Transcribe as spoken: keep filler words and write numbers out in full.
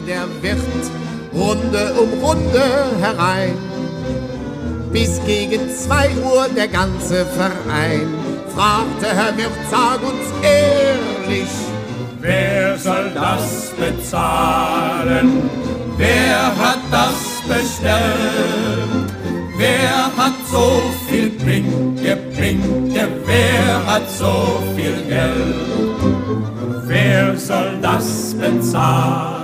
der Wirt Runde um Runde herein. Bis gegen zwei Uhr der ganze Verein fragte: Herr Wirt, sag uns ehrlich, wer soll das bezahlen? Wer hat das bestellt? Wer hat so viel Blinke, Blinke? Wer hat so viel Geld? Wer soll das bezahlen?